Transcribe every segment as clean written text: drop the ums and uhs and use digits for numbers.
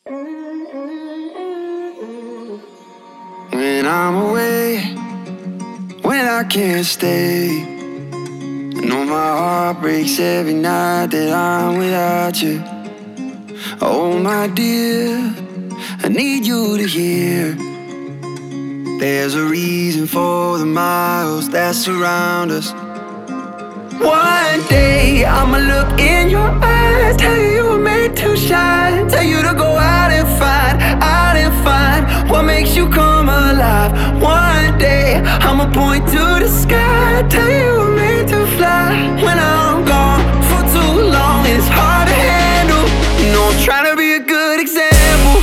When I'm away, when I can't stay, I know my heart breaks every night that I'm without you. Oh my dear, I need you to hear. There's a reason for the miles that surround us. One day I'ma look in your eyes, tell you you were made to shine, tell you to go out and find what makes you come alive. One day I'ma point to the sky, tell you you were made to fly. When I'm gone for too long, it's hard to handle. You know I'm trying to be a good example.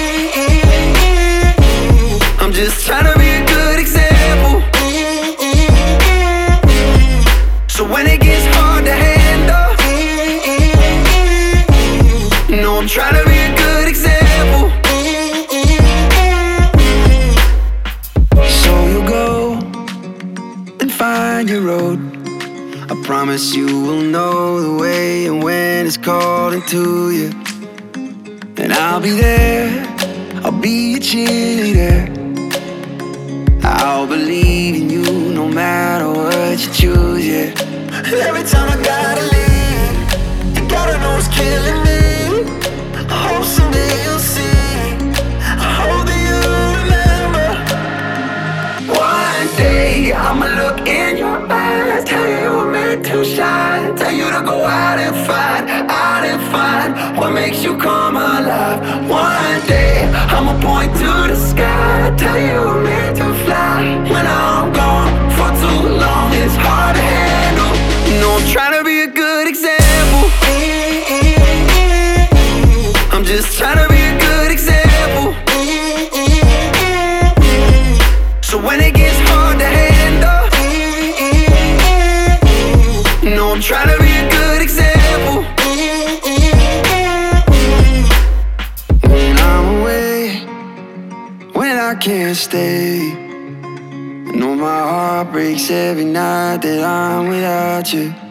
I'm just trying to be a good example. So when it gets hard to handle, you know I'm trying to be a good example. So you go and find your road. I promise you will know the way and when it's calling to you. And I'll be there, I'll be your cheerleader. I'll believe in you no matter what you choose, yeah. And every time I gotta leave, you gotta know it's killing me. I hope someday you'll see, I hope that you remember. One day I'ma look in your eyes, tell you you were meant to shine, tell you to go out and find what makes you come alive. One day I'ma point to the sky, tell you you were meant to fly. When I'm gone for too long, it's hard to handle. You know I'm trying to be a good example. I'm just trying to be a good example. So when it gets hard to handle, you know I'm trying to be a good example. When I'm away, when I can't stay, I know my heart breaks every night that I'm without you.